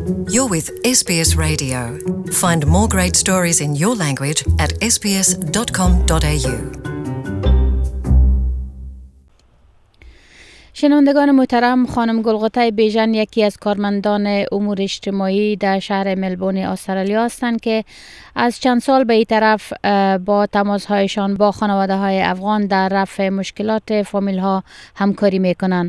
You're with SBS Radio. Find more great stories in your language at sbs.com.au. شنوندگان محترم، خانم گلغوته بیژن یکی از کارمندان امور اجتماعی در شهر ملبورن استرالیا هستند که از چند سال به این طرف با تماس‌هایشان با خانواده‌های افغان در رفع مشکلات فامیل‌ها همکاری می‌کنند.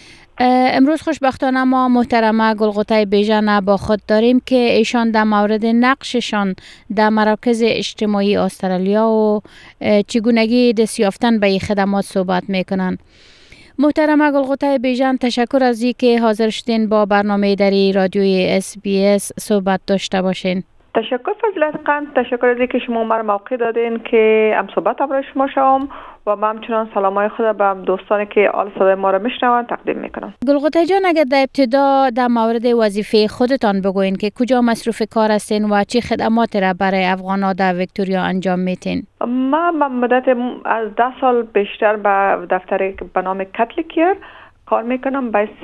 امروز خوشبختانه ما محترمه گلغوته بیژن با خود داریم که ایشان در مورد نقششان در مراکز اجتماعی استرالیا و چگونگی دست یافتن به این خدمات صحبت می‌کنند. محترمه گلغوته بیژن، تشکر از اینکه حاضر شدین با برنامه دری رادیوی SBS صحبت داشته باشین. تشکر فضیلت قند، تشکر از اینکه شما مرا موقع دادین که صحبت برای شما شوم و من همچنان سلامای خود به دوستانی که آل صدای ما را میشنوند تقدیم میکنم. گلغوته جان، اگر در ابتدا در مورد وظیفه خودتان بگوین که کجا مصروف کار هستین و چه خدماتی را برای افغان‌ها در ویکتوریا انجام میتین؟ من مدت از 10 سال بیشتر به دفتر به نام کتل کیر کار میکنم، باعث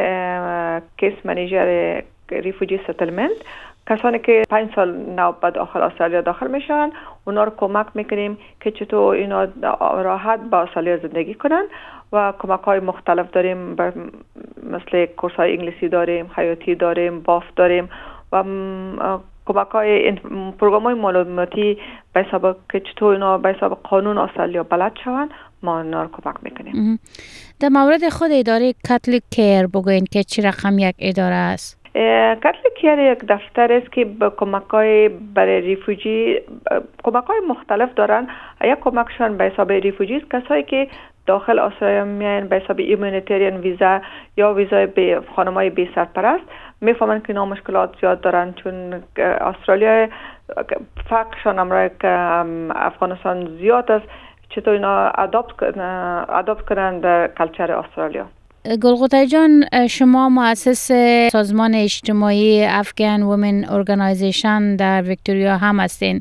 کیس منیجر ریفوجی ستلمنت. کسانی که 5 سال نو به داخل استرالیا داخل میشن، اونا رو کمک میکنیم که چطور اینا راحت با استرالیا زندگی کنن و کمک‌های مختلف داریم، مثل کورس‌های انگلیسی داریم، حیاتی داریم، بافت داریم و کمک‌های پروگرام‌های معلوماتی به حساب که چطور اینا به حساب قانون استرالیا بلد شون، ما اونا رو کمک میکنیم. در مورد خود اداره کتل کیر بگوین که چه رقم یک اداره است؟ کتل کیر یک دفتر است که به کمک‌های برای ریفوجی کمک‌های مختلف دارن. یک کمکشان به حساب ریفوجی است، کسایی که داخل استرالیا میان به حساب ایمانیتریان ویزا یا ویزای به خانم‌های بی سرپرست، میفهمن که اینا مشکلات زیاد دارن، چون استرالیا فرقشان امرای که افغانستان زیاد است، چطور اینا اداپت کنن در کلچر استرالیا. گلغوته جان، شما مؤسس سازمان اجتماعی افغان وومن ارگانایزیشن در ویکتوریا هم هستین.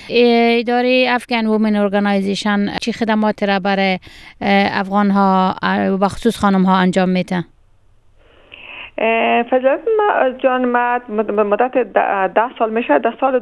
اداره افغان وومن ارگانایزیشن چه خدمات را برای افغان ها و بخصوص خانم ها انجام میده؟ فضیلت جان، مدت 10 سال میشه. در سال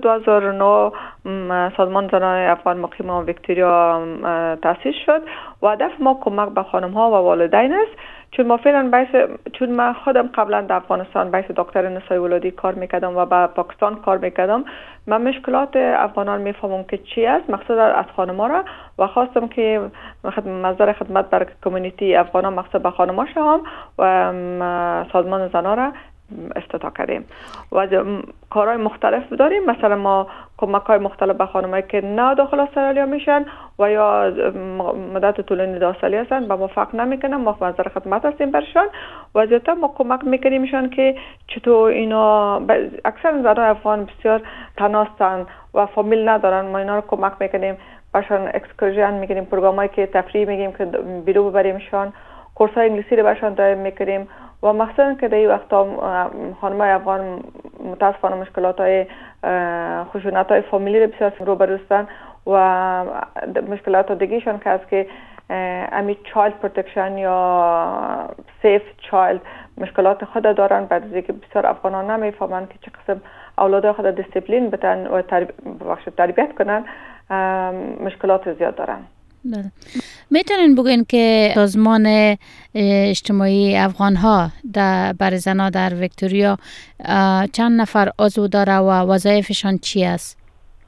2009 سازمان زنان افغان مقیم ویکتوریا تأسیس شد و هدف ما کمک به خانم ها و والدین است. چون ما فعلا چون من خودم قبلا در افغانستان باعث دکتر نسای ولادی کار میکردم و با پاکستان کار میکردم، من مشکلات افغانان میفهمم که چی است، مقصد از خانم‌ها را، و خواستم که مصدر خدمت برای کمیونیتی افغانان مقصد به خانم‌ها شوم و سازمان زنان را افتتاح کردیم و کارهای مختلف داریم. مثلا ما کمک‌های مختلف به خانمایی که نه داخل استرالیا میشن و یا مدت طولانی در استرالیا هستن، با ما فرق نمیکنه، ما مصدر خدمت هستیم برشان و زیادتر ما کمک میکنیم میشن که چطور اینا اکثر زنان افغان بسیار تنها هستن و فامیل ندارن، ما اینا رو کمک میکنیم برشان، اکسکورژن میگیریم، پروگرامایی که تفریح میگیم که بیرون ببریمشان، کورس‌های انگلیسی رو برشان دایم میکنیم و مخصوصا که در این وقتا خانم‌های افغان متاسفانه مشکلات‌های خشونت‌های فامیلی رو بسیار روبرو هستند و مشکلات دیگه‌شان که است که امی چایلد پروتکشن یا سیف چایلد مشکلات خود دارن، بعد از اینکه بسیار افغانان نمیفهمن که چه قسم اولاد خود دیسیپلین بتن و تربیت کنن، مشکلات زیاد دارن. میتونین بگین که سازمان اجتماعی افغان ها برای زنها در ویکتوریا چند نفر عضو داره و وظایفشان چی است؟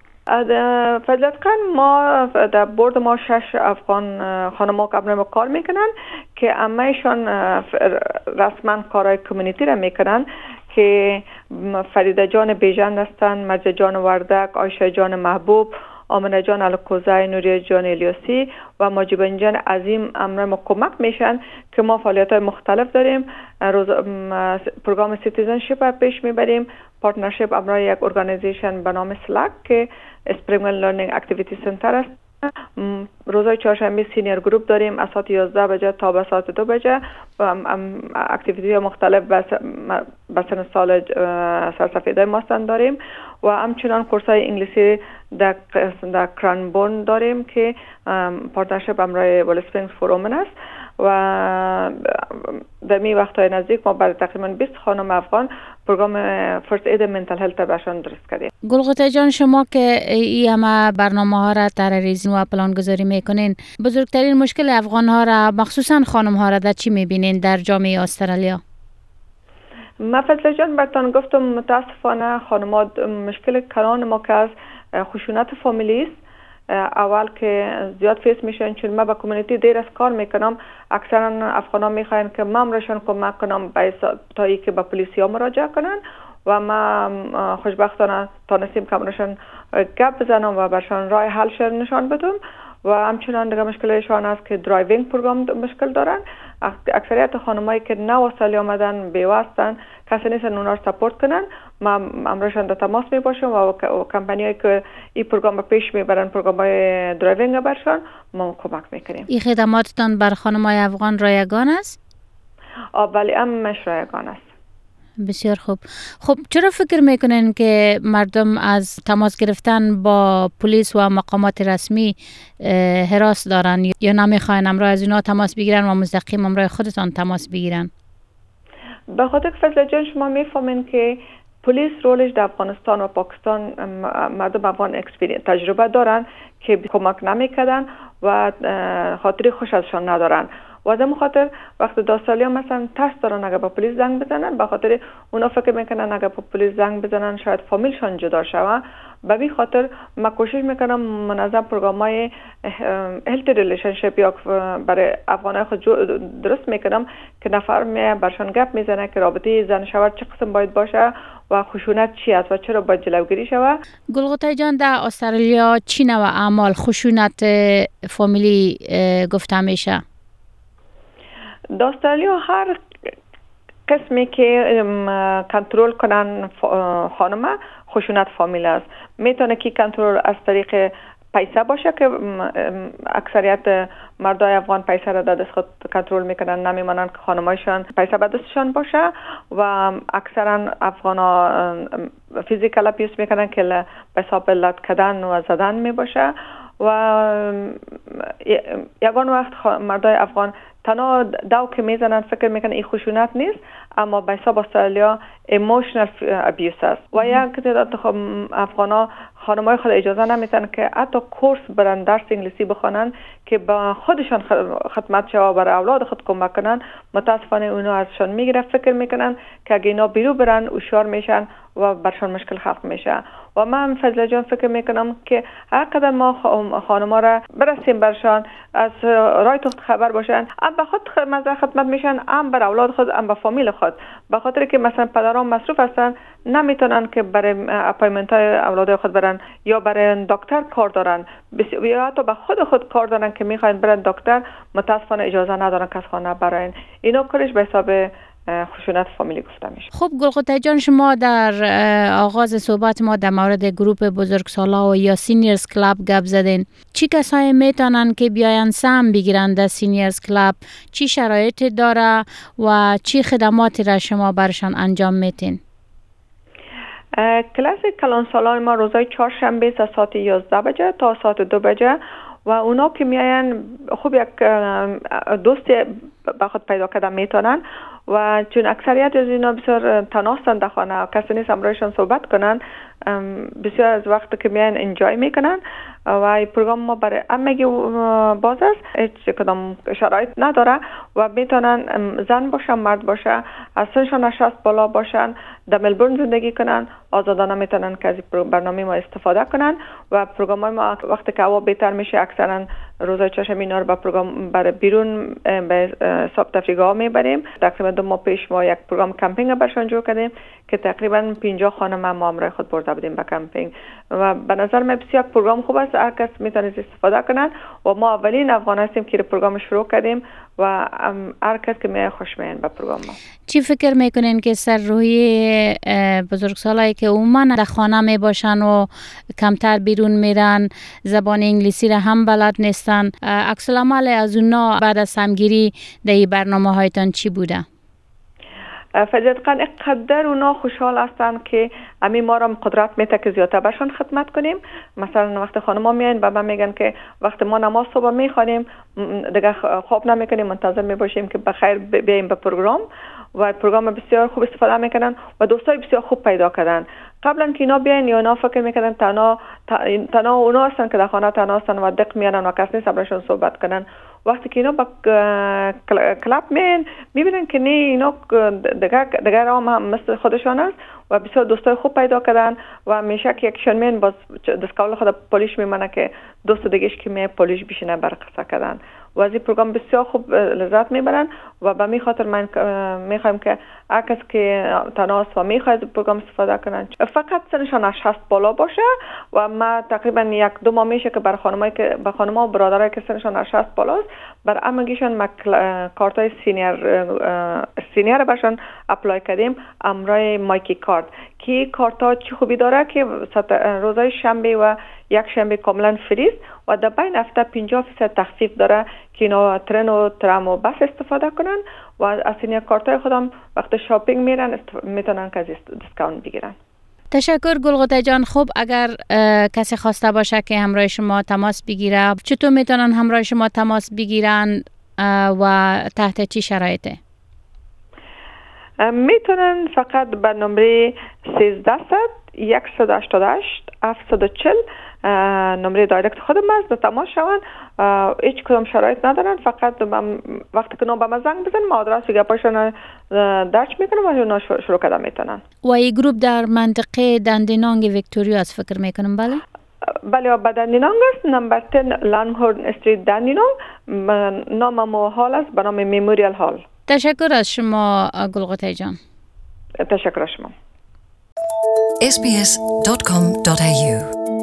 فضیلت قند، ما در بورد ما 6 افغان خانم‌ها قبل ما کار میکنن که همه‌شان رسما کارهای کمیونیتی را میکنن که فریده جان بیژن هستن، مرجع جان وردک، عایشه جان محبوب، آمنه جان الکوزای، نوریه جان الیاسی و ماجبان جان عظیم امر ما کمک میشن که ما فعالیت‌های مختلف داریم. پروگرام سیتیزنشیپ را پیش میبریم، پارتنرشیپ امرای یک ارگانیزیشن به نام سلک که اسپرینگول لرنینگ اکتیویتی سنتر است. روزهای چهارشنبه سینیر گروپ داریم از ساعت 11 بجه تا به ساعت 2 بجه و اکتیویتی مختلف به سن سال سرسفیدای ماستن داریم و همچنان کورسای انگلیسی در کرانبورن داریم که پارتنرشیپ امرای ول اسپرینگز فورومن است و در می وقت‌های نزدیک ما برای تقریبا 20 خانم افغان پروگرام فرست اید منتال هلت برشان درست کردیم. گلغوته جان، شما که این همه برنامه ها را طراحی و پلان گذاری میکنین، بزرگترین مشکل افغان ها را مخصوصا خانم ها را در چی میبینین در جامعه استرالیا؟ من فضل جان برتان گفتم متاسفانه خانمات مشکل کلان ما که از خشونت فامیلی است. اول که زیاد فیس میشن، چون من با کمیونیتی دیر از کار میکنم، اکثرا افغانا میخواین که من راشون کمک کنم تا ای که با پلیسیا مراجعه کنن و ما خوشبختانه تانستیم که راشون گپ بزنم و برشان راه حل نشان بدم. و همچنان دیگه مشکلشان است که درایوینگ پروگرام مشکل دارن. اکثریت خانمایی که نو استرالیا آمدن بیوه هستن، کسی نیستن اونا رو سپورت کنن. ما امروزشان در تماس می باشم و کمپانیایی که این پروگرام پیش میبرن، پروگرام های درایوینگ برشان، ما کمک میکنیم. این خدماتتان بر خانمای افغان رایگان است؟ بله، همش رایگان است. بسیار خوب. خب چرا فکر میکنین که مردم از تماس گرفتن با پلیس و مقامات رسمی هراس دارن یا نمیخواین امروز از اینا تماس بگیرن و مستقیم امروز خودتان تماس بگیرن؟ به خاطر که فضل جان شما میفهمین که پلیس رولش در افغانستان و پاکستان مردم افغان تجربه دارن که کمک نمیکردن و خاطری خوش ازشان ندارن. و از این خاطر وقتی در استرالیا مثلا ترس دارن اگر با پلیس زنگ بزنن، به خاطر اونا فکر میکنن اگر با پلیس زنگ بزنن شاید فامیلشان جدا شوه. به این خاطر من کوشش میکنم منظم پروگرامای هلت ریلیشنشیپ یا برای افغانای خود درست میکنم که نفر برشان گپ میزنه که رابطه زن شوهر چه قسم باید باشه و خشونت چی است و چرا باید جلوگیری شوه. گلغوته جان، در استرالیا چی نوع اعمال خشونت فامیلی گفته میشه؟ در استرالیا هر قسمی که کنترل کنن خانمه خشونت فامیل است. میتونه که کنترل از طریق پیسه باشه که اکثریت مردای افغان پیسه را در دست خود کنترل میکنن، نمیمانن که خانمایشان پیسه به دستشان باشه. و اکثرا افغانا فیزیکال ابیوز میکنن که به حساب لط کردن و زدن میباشه. و یگان وقت مردای افغان تنها دو که میزنن فکر میکنن این خشونت نیست، اما به حساب استرالیا ایموشنال ابیوز است. و یک تعداد افغانا خانمای خود اجازه نمیتن که حتی کورس برن درس انگلیسی بخونن که با خودشان خدمت شوا برای اولاد خود کمک کنن. متاسفانه اونا ازشان میگیره، فکر میکنن که اگه اینا بیرو برن هوشیار میشن و برشان مشکل خلق میشه. و من فضل جان فکر میکنم که هر قدر ما خانما را برسیم برشان، از رای تخت خبر باشن، هم به خود خدمت میشن، هم بر اولاد خود، هم به فامیل خود. به خاطر که مثلا پدران مصروف هستن، نمیتونن که برای اپایمنت های اولاد خود برن یا برای دکتر کار دارن، یا حتی به خود کار دارن که میخواین برن دکتر، متاسفانه اجازه ندارن که از خانه براین. اینا کارش به حساب خشونت فامیلی گفته میشه. خب گلغوته جان، شما در آغاز صحبت ما در مورد گروپ بزرگسالا و یا سینیرز کلاب گپ زدین. چی کسایی میتونن که بیاین سهم بگیرن در سینیرز کلاب؟ چی شرایطی داره و چی خدماتی را شما برشان انجام میتین؟ کلاس کلانسالان ما روزای چهارشنبه از ساعت 11 بجه تا ساعت 2 بجه و اونا که میاین خوب یک دوست به خود پیدا کردن میتونن. و چون اکثریت از اینا بسیار تناستن در خانه، کسی نیست امروزشان صحبت کنن، بسیار از وقت که میان انجای میکنن. و این پروگرام ما برای همگی باز است، هیچ کدام شرایط نداره و میتونن زن باشن مرد باشه، از سنشان 60 بالا باشن، در ملبورن زندگی کنن، آزادانه میتونن که از برنامه ما استفاده کنن. و پروگرام ما وقتی که هوا بهتر میشه اکثرا روزای چهارشنبه اینا رو با پروگرام برای بیرون به ساوت افریقا میبریم. تقریبا 2 ماه پیش ما یک پروگرام کمپینگ برشان جور کردیم که تقریبا 50 خانم ما امروز خود برده بودیم به کمپینگ. و به نظر من بسیار پروگرام خوب است، هر کس میتونه استفاده کنن. و ما اولین افغان هستیم که پروگرام شروع کردیم و هر کس که میاد خوش میاد به پروگرام ما. چی فکر میکنین که سر روی بزرگسالایی که عموما در خانه می باشن و کمتر بیرون میرن، زبان انگلیسی را هم بلد نیستن، عکس العمل از اونا بعد از همگیری در این برنامه هایتان چی بوده؟ فجدقا اقدر اونا خوشحال هستن که امی ما را قدرت میته که زیادتر برشان خدمت کنیم. مثلا وقت خانما میان و من میگن که وقت ما نماز صبح میخوانیم دیگه خواب نمیکنیم، منتظر میباشیم که بخیر بیایم به پروگرام و پروگرام بسیار خوب استفاده میکنن و دوستای بسیار خوب پیدا کردن. قبلا که اینا بیاین یا اینا فکر میکنن تنها اونا هستن که در خانه تنها هستن و دق میارن و کس نیست برشون صحبت کنن. وقتی که اینا با کلاب میبینن که نه اینا دیگر هم مثل خودشان است و بسیار دوستای خوب پیدا کردن و همیشه که یکشون میان باز دستکول خود پولیش میمانه که دوست دیگهش که می پولیش بشینه بر قصه کردن و از این پروگرام بسیار خوب لذت میبرن و به می خاطر من میخوایم که هر کس که تنها است و میخواد پروگرام استفاده کنن فقط سنشان از 60 بالا باشه و ما تقریبا 1-2 ماه میشه که بر خانم‌ها و برادرای که سنشان از 60 بالاست بر امگیشون کارتای سینیر برشان اپلای کردیم امرای مایکی کارت که کارتا چی خوبی داره که روزهای شنبه و یک شنبه کاملا فریست و در بین هفته 50% تخفیف داره که اینا ترن و ترام و بس استفاده کنن و از این کارتای خودم وقت شاپینگ میرن میتونن که دیسکاونت بگیرن. تشکر گلغوته جان. خوب اگر کسی خواسته باشه که همراه شما تماس بگیره چطور میتونن همراه شما تماس بگیرن و تحت چی شرایطه؟ میتونن فقط به نمره 1300-188-740 نمره دایرکت خودم است به تماس شوند. هیچ کدام شرایط ندارن، فقط وقتی که به ما زنگ بزن ما آدرس گپاشون درج میکنم و اونا شروع کردن میتونن. و این گروپ در منطقه دندینانگ ویکتوریا است فکر میکنم؟ بله بله به دندینانگ است، نمبر 10 لانگهورن استریت دندینانگ. نام مو هال است به نام میموریال هال. تشکر از شما گلغوته جان. تشکر از شما. sbs.com.au